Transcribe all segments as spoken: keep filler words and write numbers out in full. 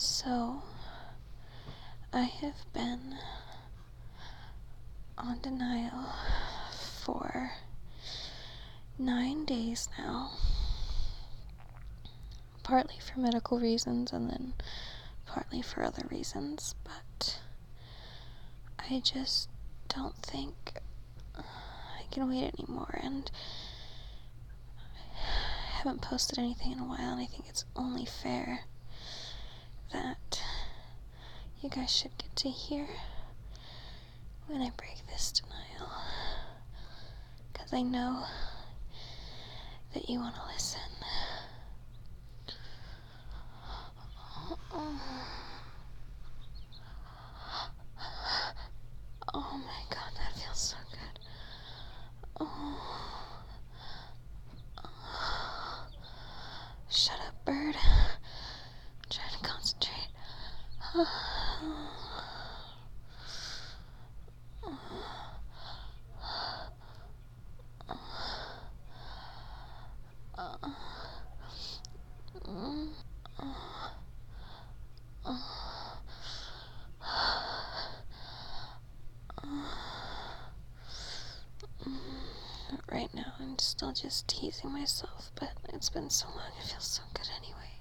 So, I have been on denial for nine days now. Partly for medical reasons and then partly for other reasons, but I just don't think I can wait anymore, and I haven't posted anything in a while, and I think it's only fair that you guys should get to hear when I break this denial, because I know that you want to listen. Oh my god, that feels so good. Oh. Shut up, bird. I'm trying to concentrate. Right now, I'm still just teasing myself, but it's been so long, it feels so good anyway.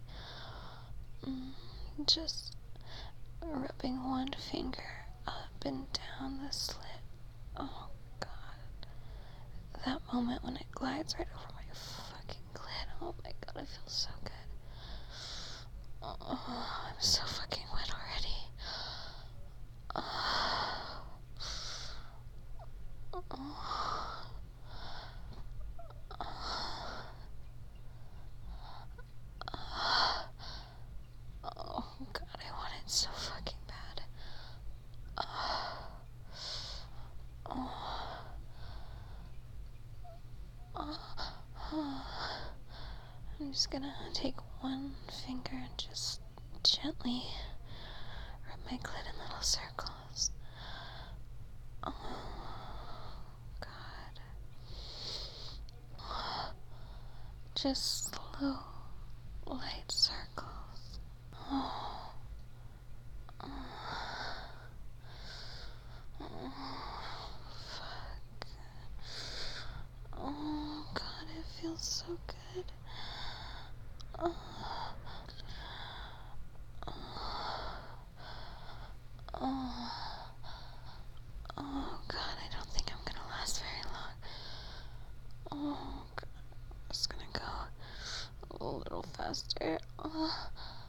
Mm, just rubbing one finger up and down the slit. Oh god. That moment when it glides right over my fucking clit. Oh my god, it feels so good. Oh, I'm so fucking wet already. Oh. Oh. Oh god, I want it so fucking bad. Oh. Oh. Oh. I'm just gonna take one finger and just gently rub my clit in little circles. Oh god. Just slow, light circles. Oh. Oh. Oh, fuck. Oh god, it feels so good. Oh. Oh. Oh god, I don't think I'm gonna last very long. Oh god, I'm just gonna go a little faster. Oh.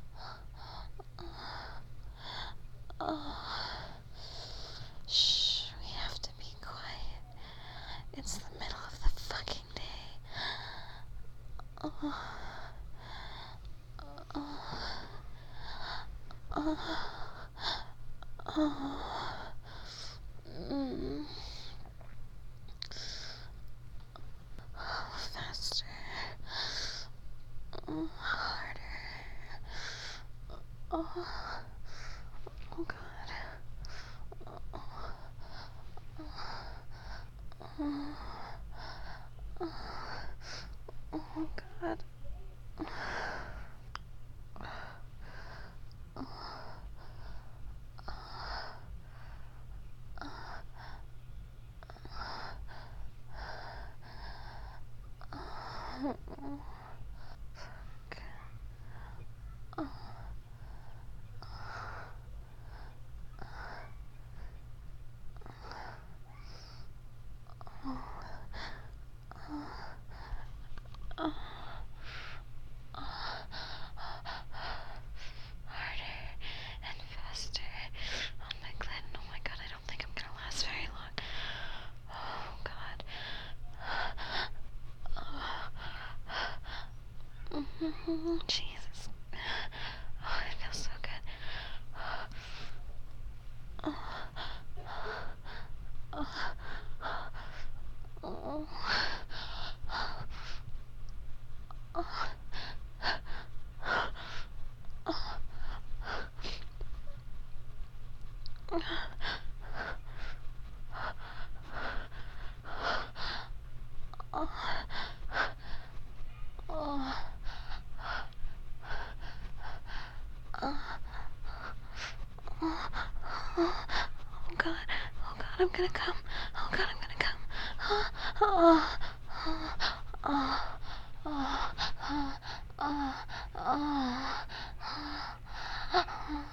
Oh. Shh, we have to be quiet. It's the middle of the fucking day. Oh. Oh. Oh. Oh. Mm. Oh, faster. Oh, harder. Oh. Oh god. Oh. Oh. Oh god. Jesus. Oh, it feels so good. Oh. Oh. Oh. Oh. Oh, oh God, oh God, I'm gonna come. Oh God, I'm gonna come. Oh, oh, oh, oh, oh, oh, oh, oh, oh.